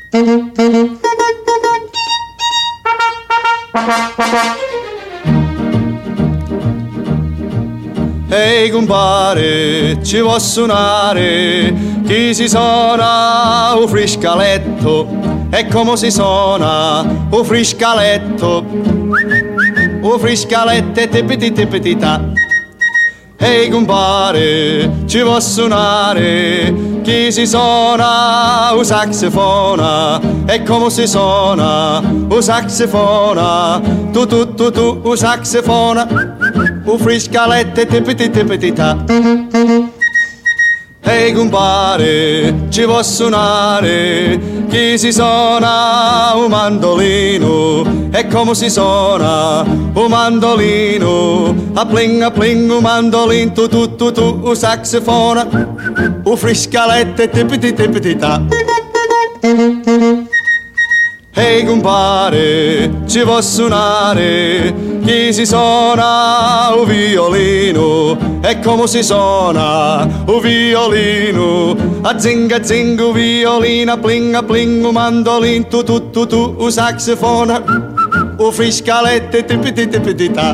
Ehi compare, ci può suonare, chi si suona un friscaletto, e come si suona un friscaletto e tipiti tipiti ta. Ehi compare, ci può suonare, chi si suona un saxofona, e come si suona un saxofona, tu un saxofona, un friscaletto e tipiti tipiti ta. Ehi compare, ci può suonare, chi si suona un mandolino, e come si suona un mandolino, a pling un mandolino, tu un saxofona, un friscaletto e tipiti tipiti ta. Ehi compare, ci può suonare, chi si suona un violino, e come si suona un violino, a zinga un violino, a pling un mandolino, tu un saxofona, un friscaletto e tipiti tipiti ta.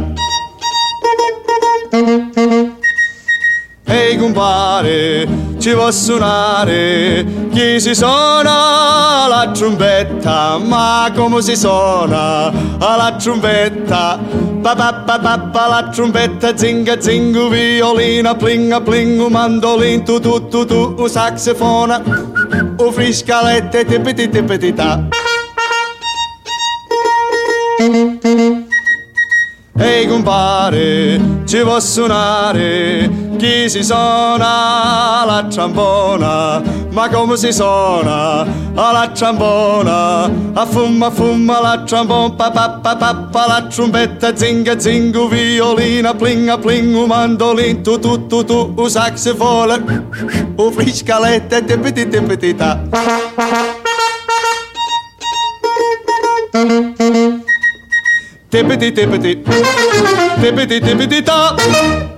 Ehi compare, ci può suonare, chi si suona la trombetta, ma come si suona la trombetta? Pa la trombetta, zinga violina, pling un mandolin, tu un saxofona, un friscaletto e tipiti tipiti ta. Ehi compare, ci può suonare, chi si suona la trombona, ma come si suona la trombona? A fumma la trombona, pa la trombetta, zinga violina, pling un mandolin, tu un saxofona, un friscaletto e tipiti tipiti ta. Tipiti tipiti, tipiti tipiti ta.